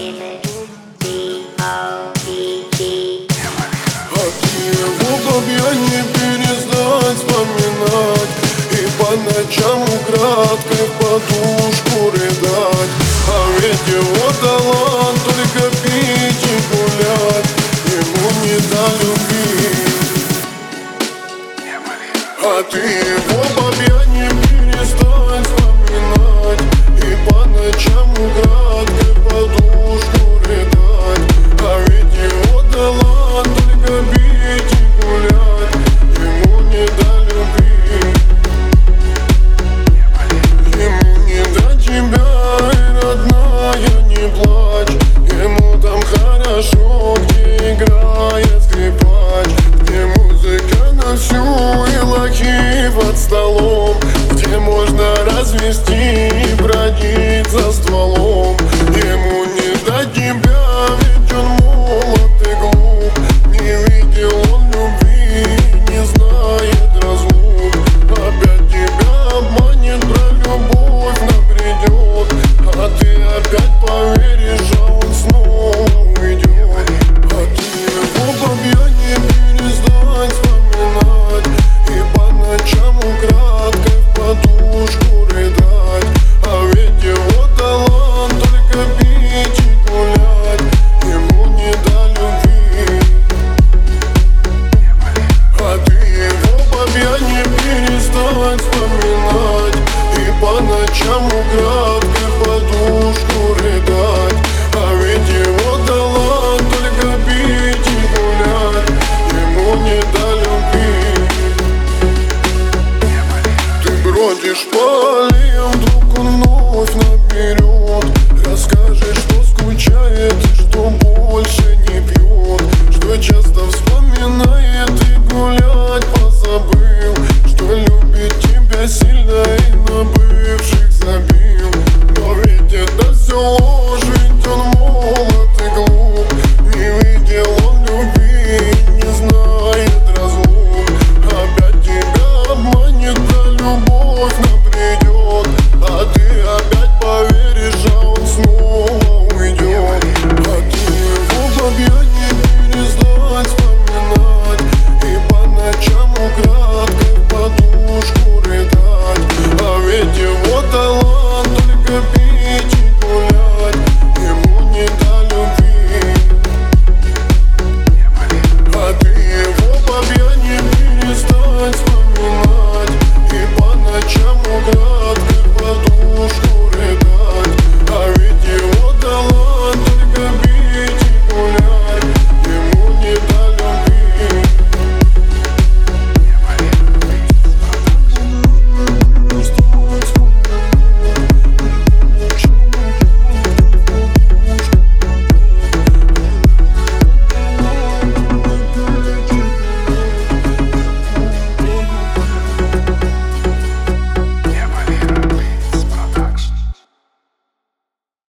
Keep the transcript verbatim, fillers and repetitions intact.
его бабья не перестать вспоминать и по ночам украдкой в подушку рыдать. А ведь его талант только пить и гулять, ему не до любви. А ты его бабья не перестать вспоминать и по ночам украдкой в подушку рыдать. А ведь его талант только пить и гулять, ему не до любви. Ему не до тебя, и родная, не плачь. Ему там хорошо, где играет скрипач, где музыка на всю и лохи под столом, где можно развести и бродить за стволом. Ему